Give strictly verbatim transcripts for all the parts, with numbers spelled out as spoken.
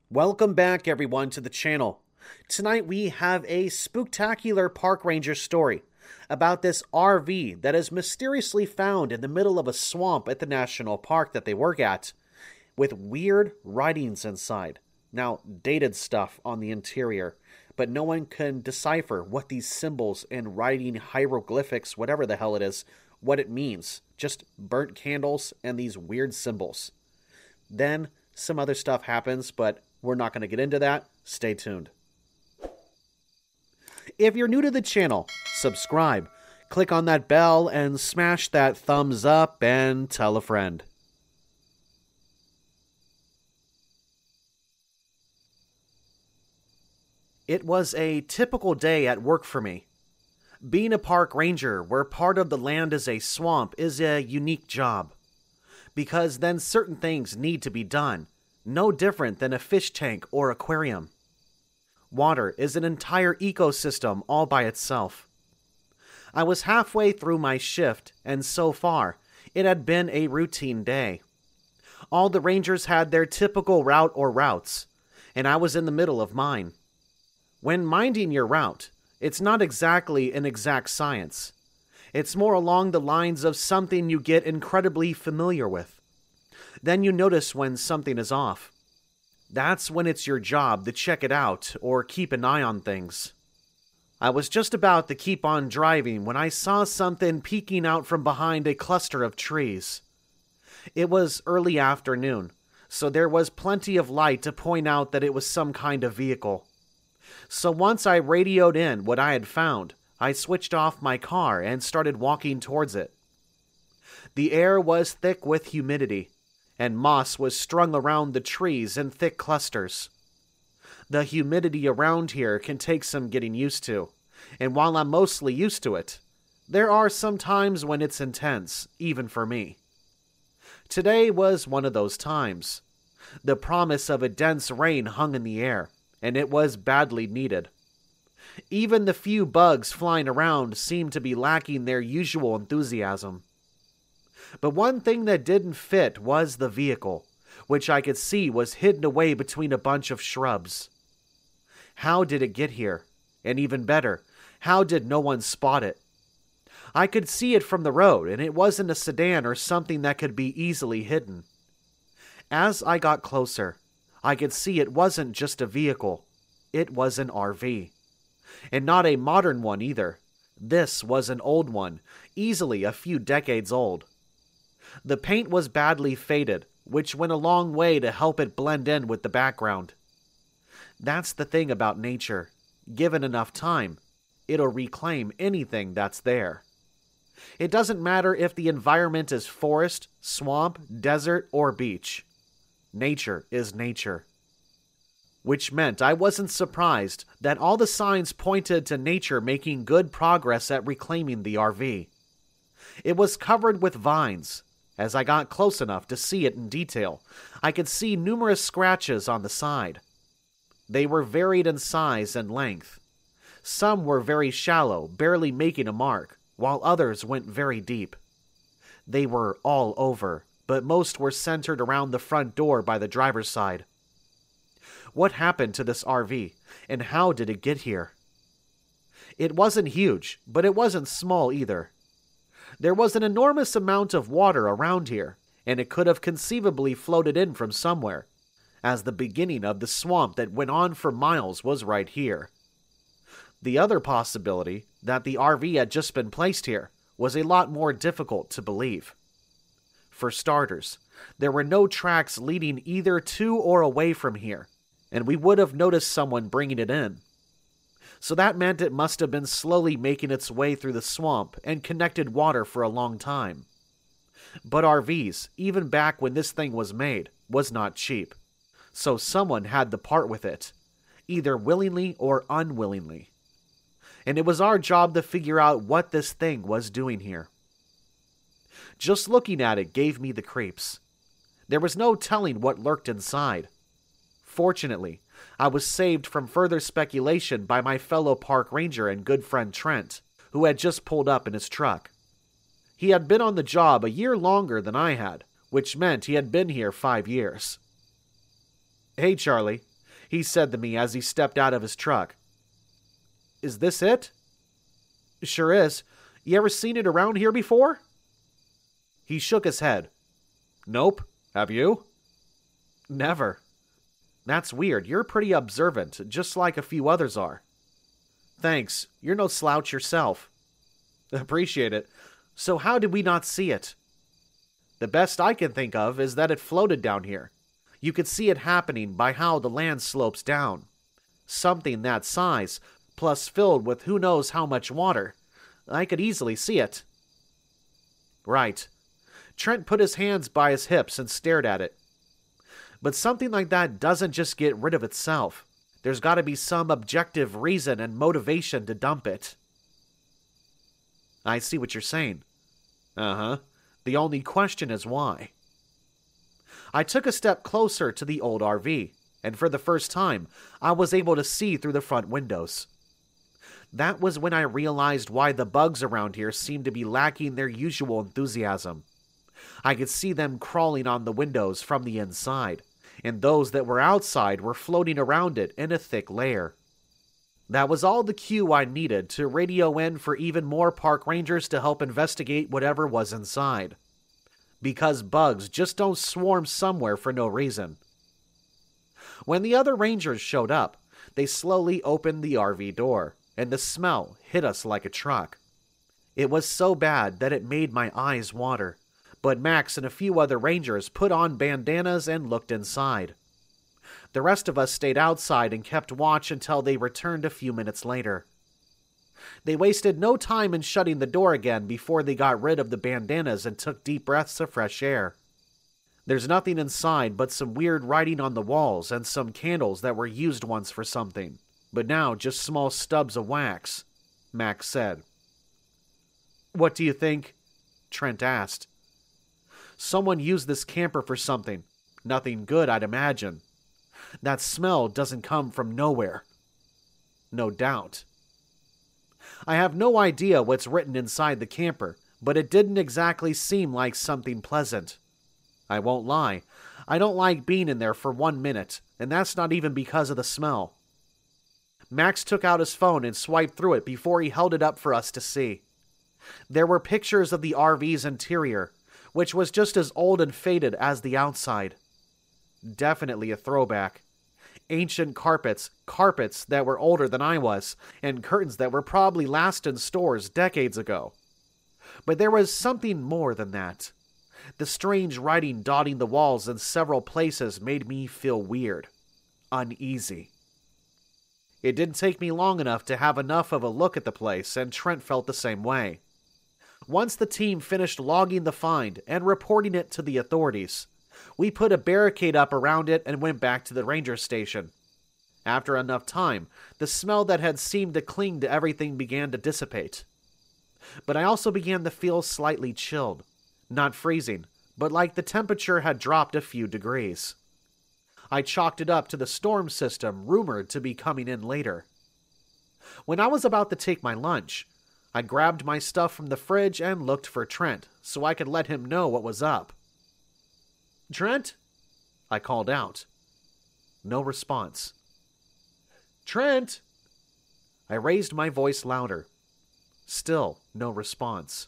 Welcome back, everyone, to the channel. Tonight we have a spooktacular park ranger story about this R V that is mysteriously found in the middle of a swamp at the national park that they work at, with weird writings inside. Now, dated stuff on the interior, but no one can decipher what these symbols and writing hieroglyphics, whatever the hell it is, what it means. Just burnt candles and these weird symbols. Then some other stuff happens, but we're not going to get into that. Stay tuned. If you're new to the channel, subscribe, click on that bell, and smash that thumbs up and tell a friend. It was a typical day at work for me. Being a park ranger where part of the land is a swamp is a unique job, because then certain things need to be done, no different than a fish tank or aquarium. Water is an entire ecosystem all by itself. I was halfway through my shift, and so far, it had been a routine day. All the rangers had their typical route or routes, and I was in the middle of mine. When minding your route, it's not exactly an exact science. It's more along the lines of something you get incredibly familiar with. Then you notice when something is off. That's when it's your job to check it out or keep an eye on things. I was just about to keep on driving when I saw something peeking out from behind a cluster of trees. It was early afternoon, so there was plenty of light to point out that it was some kind of vehicle. So once I radioed in what I had found, I switched off my car and started walking towards it. The air was thick with humidity, and moss was strung around the trees in thick clusters. The humidity around here can take some getting used to, and while I'm mostly used to it, there are some times when it's intense, even for me. Today was one of those times. The promise of a dense rain hung in the air, and it was badly needed. Even the few bugs flying around seemed to be lacking their usual enthusiasm. But one thing that didn't fit was the vehicle, which I could see was hidden away between a bunch of shrubs. How did it get here? And even better, how did no one spot it? I could see it from the road, and it wasn't a sedan or something that could be easily hidden. As I got closer, I could see it wasn't just a vehicle. It was an R V. And not a modern one either. This was an old one, easily a few decades old. The paint was badly faded, which went a long way to help it blend in with the background. That's the thing about nature. Given enough time, it'll reclaim anything that's there. It doesn't matter if the environment is forest, swamp, desert, or beach. Nature is nature. Which meant I wasn't surprised that all the signs pointed to nature making good progress at reclaiming the R V. It was covered with vines. As I got close enough to see it in detail, I could see numerous scratches on the side. They were varied in size and length. Some were very shallow, barely making a mark, while others went very deep. They were all over, but most were centered around the front door by the driver's side. What happened to this R V, and how did it get here? It wasn't huge, but it wasn't small either. There was an enormous amount of water around here, and it could have conceivably floated in from somewhere, as the beginning of the swamp that went on for miles was right here. The other possibility, that the R V had just been placed here, was a lot more difficult to believe. For starters, there were no tracks leading either to or away from here, and we would have noticed someone bringing it in. So that meant it must have been slowly making its way through the swamp and connected water for a long time. But R Vs, even back when this thing was made, was not cheap. So someone had to part with it, either willingly or unwillingly. And it was our job to figure out what this thing was doing here. Just looking at it gave me the creeps. There was no telling what lurked inside. Fortunately, I was saved from further speculation by my fellow park ranger and good friend Trent, who had just pulled up in his truck. He had been on the job a year longer than I had, which meant he had been here five years. "Hey, Charlie, he said to me as he stepped out of his truck. "Is this it?" "Sure is. You ever seen it around here before?" He shook his head. "Nope. Have you?" "Never." "That's weird. You're pretty observant, just like a few others are." "Thanks. You're no slouch yourself." "Appreciate it. So how did we not see it?" "The best I can think of is that it floated down here. You could see it happening by how the land slopes down. Something that size, plus filled with who knows how much water. I could easily see it." "Right." Trent put his hands by his hips and stared at it. "But something like that doesn't just get rid of itself. There's got to be some objective reason and motivation to dump it." "I see what you're saying." "Uh-huh. The only question is why." I took a step closer to the old R V, and for the first time, I was able to see through the front windows. That was when I realized why the bugs around here seemed to be lacking their usual enthusiasm. I could see them crawling on the windows from the inside, and those that were outside were floating around it in a thick layer. That was all the cue I needed to radio in for even more park rangers to help investigate whatever was inside. Because bugs just don't swarm somewhere for no reason. When the other rangers showed up, they slowly opened the R V door, and the smell hit us like a truck. It was so bad that it made my eyes water, but Max and a few other rangers put on bandanas and looked inside. The rest of us stayed outside and kept watch until they returned a few minutes later. They wasted no time in shutting the door again before they got rid of the bandanas and took deep breaths of fresh air. There's nothing inside but some weird writing on the walls and some candles that were used once for something, but now just small stubs of wax, Max said. "What do you think?" Trent asked. "Someone used this camper for something. Nothing good, I'd imagine. That smell doesn't come from nowhere." "No doubt." I have no idea what's written inside the camper, but it didn't exactly seem like something pleasant. I won't lie, I don't like being in there for one minute, and that's not even because of the smell. Max took out his phone and swiped through it before he held it up for us to see. There were pictures of the R V's interior, which was just as old and faded as the outside. Definitely a throwback. Ancient carpets, carpets that were older than I was, and curtains that were probably last in stores decades ago. But there was something more than that. The strange writing dotting the walls in several places made me feel weird, uneasy. It didn't take me long enough to have enough of a look at the place, and Trent felt the same way. Once the team finished logging the find and reporting it to the authorities, we put a barricade up around it and went back to the ranger station. After enough time, the smell that had seemed to cling to everything began to dissipate. But I also began to feel slightly chilled. Not freezing, but like the temperature had dropped a few degrees. I chalked it up to the storm system rumored to be coming in later. When I was about to take my lunch, I grabbed my stuff from the fridge and looked for Trent so I could let him know what was up. "Trent?" I called out. No response. "Trent?" I raised my voice louder. Still no response.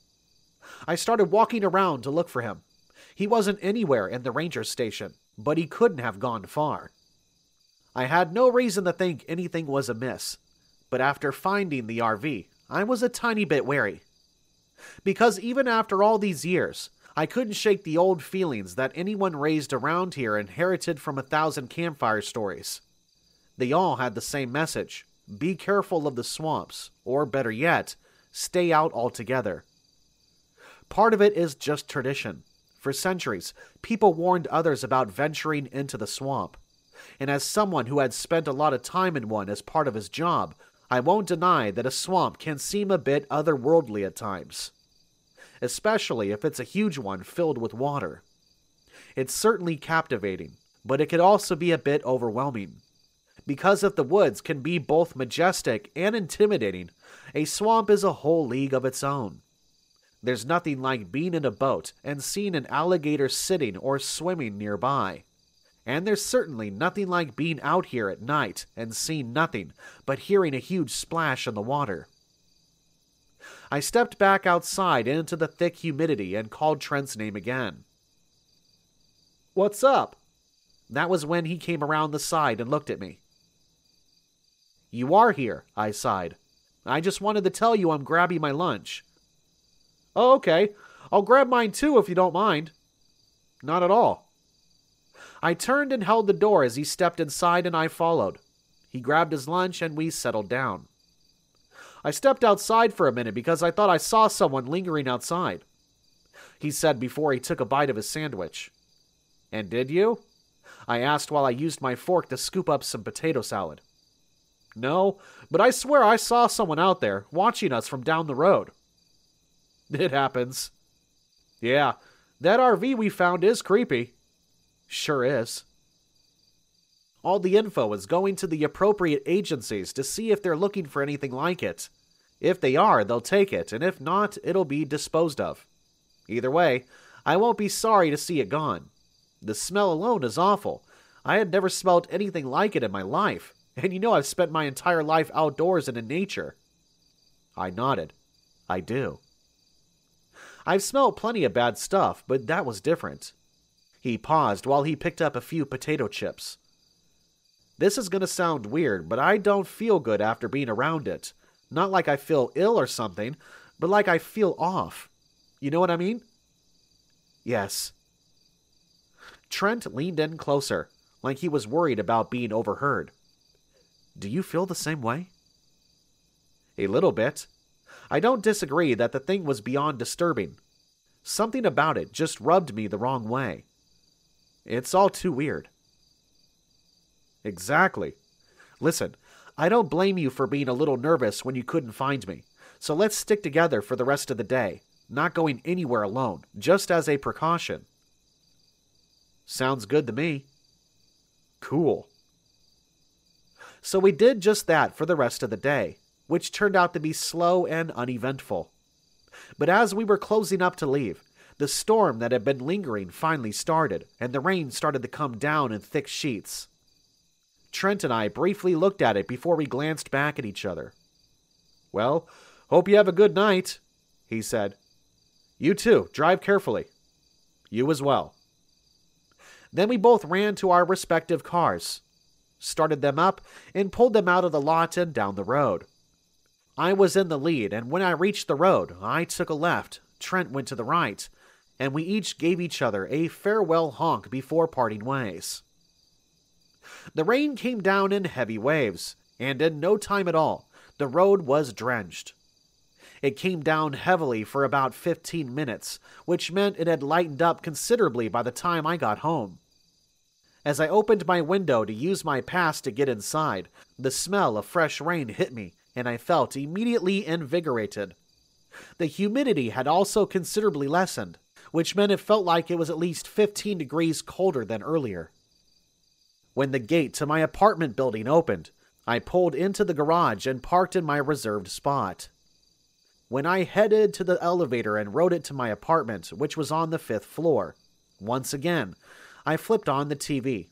I started walking around to look for him. He wasn't anywhere in the ranger station, but he couldn't have gone far. I had no reason to think anything was amiss, but after finding the R V, I was a tiny bit wary. Because even after all these years, I couldn't shake the old feelings that anyone raised around here inherited from a thousand campfire stories. They all had the same message: be careful of the swamps, or better yet, stay out altogether. Part of it is just tradition. For centuries, people warned others about venturing into the swamp. And as someone who had spent a lot of time in one as part of his job, I won't deny that a swamp can seem a bit otherworldly at times. Especially if it's a huge one filled with water. It's certainly captivating, but it could also be a bit overwhelming. Because if the woods can be both majestic and intimidating, a swamp is a whole league of its own. There's nothing like being in a boat and seeing an alligator sitting or swimming nearby. And there's certainly nothing like being out here at night and seeing nothing but hearing a huge splash in the water. I stepped back outside into the thick humidity and called Trent's name again. "What's up?" That was when he came around the side and looked at me. "You are here," I sighed. "I just wanted to tell you I'm grabbing my lunch." "Oh, okay. I'll grab mine too if you don't mind." "Not at all." I turned and held the door as he stepped inside and I followed. He grabbed his lunch and we settled down. "I stepped outside for a minute because I thought I saw someone lingering outside," he said before he took a bite of his sandwich. "And did you?" I asked while I used my fork to scoop up some potato salad. "No, but I swear I saw someone out there, watching us from down the road." "It happens." "Yeah, that R V we found is creepy." "Sure is." All the info is going to the appropriate agencies to see if they're looking for anything like it. If they are, they'll take it, and if not, it'll be disposed of. Either way, I won't be sorry to see it gone. The smell alone is awful. I had never smelled anything like it in my life, and you know I've spent my entire life outdoors and in nature. I nodded. I do. I've smelled plenty of bad stuff, but that was different. He paused while he picked up a few potato chips. This is going to sound weird, but I don't feel good after being around it. Not like I feel ill or something, but like I feel off. You know what I mean? Yes. Trent leaned in closer, like he was worried about being overheard. Do you feel the same way? A little bit. I don't disagree that the thing was beyond disturbing. Something about it just rubbed me the wrong way. It's all too weird. Exactly. Listen, I don't blame you for being a little nervous when you couldn't find me, so let's stick together for the rest of the day, not going anywhere alone, just as a precaution. Sounds good to me. Cool. So we did just that for the rest of the day, which turned out to be slow and uneventful. But as we were closing up to leave, the storm that had been lingering finally started, and the rain started to come down in thick sheets. Trent and I briefly looked at it before we glanced back at each other. Well, hope you have a good night, he said. You too, drive carefully. You as well. Then we both ran to our respective cars, started them up, and pulled them out of the lot and down the road. I was in the lead, and when I reached the road, I took a left, Trent went to the right, and we each gave each other a farewell honk before parting ways. The rain came down in heavy waves, and in no time at all, the road was drenched. It came down heavily for about fifteen minutes, which meant it had lightened up considerably by the time I got home. As I opened my window to use my pass to get inside, the smell of fresh rain hit me, and I felt immediately invigorated. The humidity had also considerably lessened, which meant it felt like it was at least fifteen degrees colder than earlier. When the gate to my apartment building opened, I pulled into the garage and parked in my reserved spot. When I headed to the elevator and rode it to my apartment, which was on the fifth floor, once again, I flipped on the T V.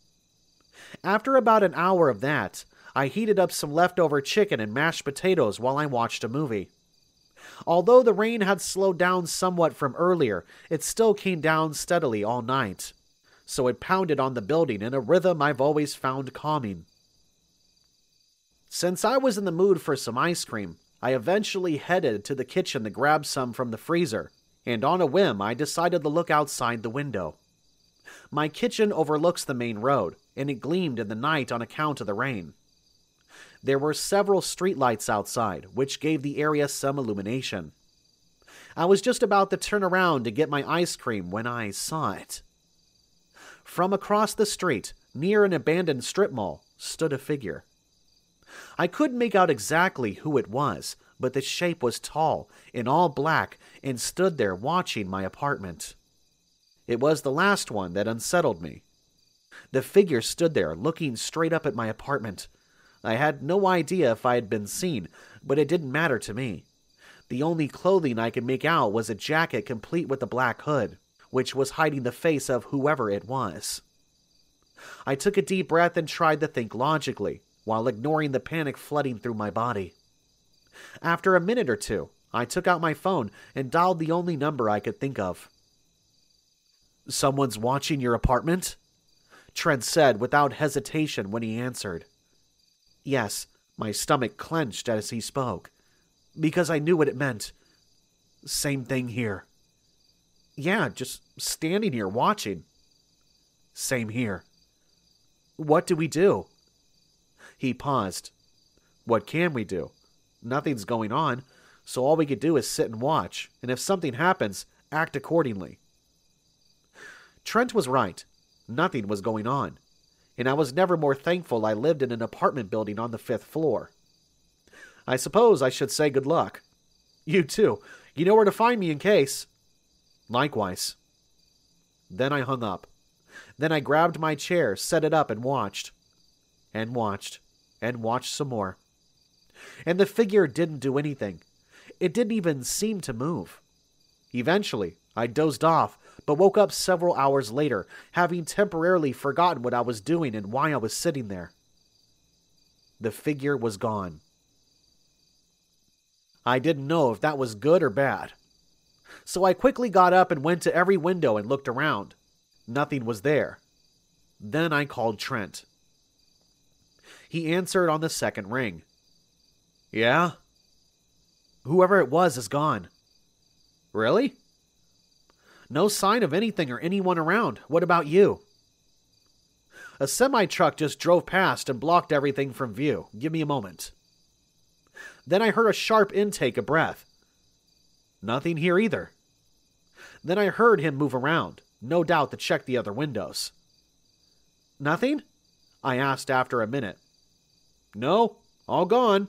After about an hour of that, I heated up some leftover chicken and mashed potatoes while I watched a movie. Although the rain had slowed down somewhat from earlier, it still came down steadily all night, so it pounded on the building in a rhythm I've always found calming. Since I was in the mood for some ice cream, I eventually headed to the kitchen to grab some from the freezer, and on a whim I decided to look outside the window. My kitchen overlooks the main road, and it gleamed in the night on account of the rain. There were several streetlights outside, which gave the area some illumination. I was just about to turn around to get my ice cream when I saw it. From across the street, near an abandoned strip mall, stood a figure. I couldn't make out exactly who it was, but the shape was tall, in all black, and stood there watching my apartment. It was the last one that unsettled me. The figure stood there, looking straight up at my apartment. I had no idea if I had been seen, but it didn't matter to me. The only clothing I could make out was a jacket complete with a black hood, which was hiding the face of whoever it was. I took a deep breath and tried to think logically, while ignoring the panic flooding through my body. After a minute or two, I took out my phone and dialed the only number I could think of. "Someone's watching your apartment?" Trent said without hesitation when he answered. Yes, my stomach clenched as he spoke, because I knew what it meant. Same thing here. Yeah, just standing here watching. Same here. What do we do? He paused. What can we do? Nothing's going on, so all we could do is sit and watch, and if something happens, act accordingly. Trent was right. Nothing was going on, and I was never more thankful I lived in an apartment building on the fifth floor. I suppose I should say good luck. You too. You know where to find me in case. Likewise. Then I hung up. Then I grabbed my chair, set it up, and watched. And watched. And watched some more. And the figure didn't do anything. It didn't even seem to move. Eventually, I dozed off, but woke up several hours later, having temporarily forgotten what I was doing and why I was sitting there. The figure was gone. I didn't know if that was good or bad. So I quickly got up and went to every window and looked around. Nothing was there. Then I called Trent. He answered on the second ring. Yeah? Whoever it was is gone. Really? No sign of anything or anyone around. What about you? A semi-truck just drove past and blocked everything from view. Give me a moment. Then I heard a sharp intake of breath. Nothing here either. Then I heard him move around, no doubt to check the other windows. Nothing? I asked after a minute. No, all gone.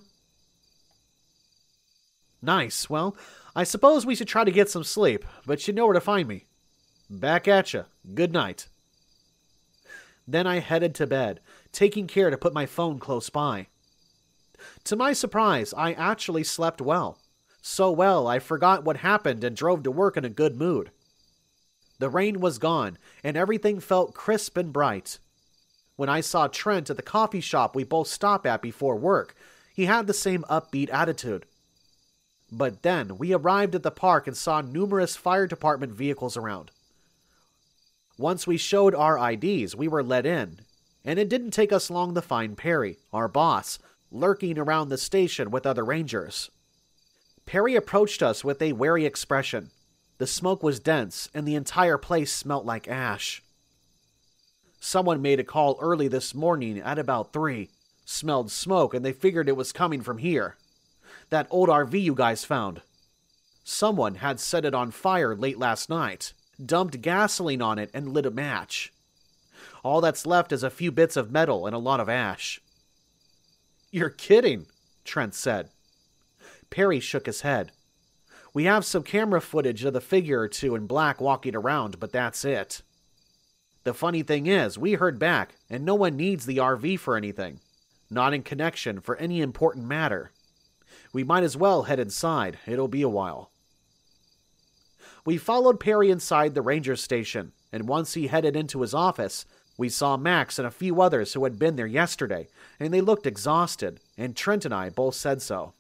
Nice. Well, I suppose we should try to get some sleep, but you know where to find me. Back at ya. Good night. Then I headed to bed, taking care to put my phone close by. To my surprise, I actually slept well. So well, I forgot what happened and drove to work in a good mood. The rain was gone, and everything felt crisp and bright. When I saw Trent at the coffee shop we both stop at before work, he had the same upbeat attitude. But then we arrived at the park and saw numerous fire department vehicles around. Once we showed our I Ds, we were let in, and it didn't take us long to find Perry, our boss, lurking around the station with other rangers. Perry approached us with a wary expression. The smoke was dense, and the entire place smelt like ash. Someone made a call early this morning at about three. Smelled smoke, and they figured it was coming from here. That old R V you guys found. Someone had set it on fire late last night, dumped gasoline on it, and lit a match. All that's left is a few bits of metal and a lot of ash. You're kidding, Trent said. Perry shook his head. We have some camera footage of the figure or two in black walking around, but that's it. The funny thing is, we heard back, and no one needs the R V for anything. Not in connection for any important matter. We might as well head inside. It'll be a while. We followed Perry inside the ranger station, and once he headed into his office, we saw Max and a few others who had been there yesterday, and they looked exhausted, and Trent and I both said so.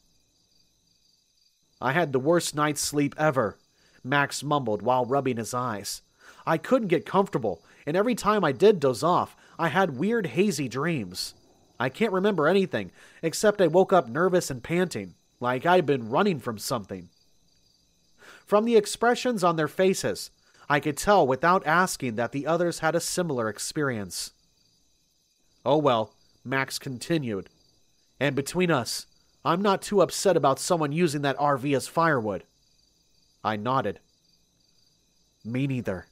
I had the worst night's sleep ever, Max mumbled while rubbing his eyes. I couldn't get comfortable, and every time I did doze off, I had weird hazy dreams. I can't remember anything, except I woke up nervous and panting, like I'd been running from something. From the expressions on their faces, I could tell without asking that the others had a similar experience. Oh well, Max continued. And between us, I'm not too upset about someone using that R V as firewood. I nodded. Me neither.